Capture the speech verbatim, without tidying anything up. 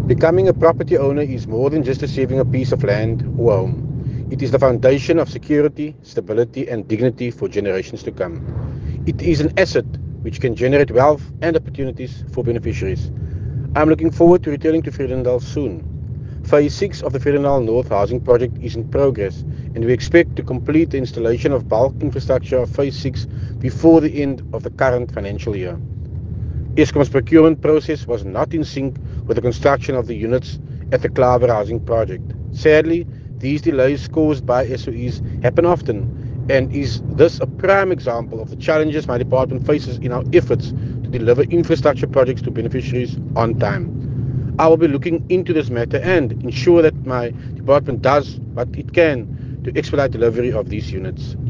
Becoming a property owner is more than just receiving a piece of land or home. It is the foundation of security, stability, and dignity for generations to come. It is an asset which can generate wealth and opportunities for beneficiaries. I'm looking forward to returning to Vredendal soon. Phase six of the Vredendal North Housing Project is in progress, and we expect to complete the installation of bulk infrastructure of Phase six before the end of the current financial year. Eskom's procurement process was not in sync with the construction of the units at the Klaver Housing Project. Sadly, these delays caused by S O Es happen often, and is this a prime example of the challenges my department faces in our efforts to deliver infrastructure projects to beneficiaries on time. I will be looking into this matter and ensure that my department does what it can to expedite delivery of these units.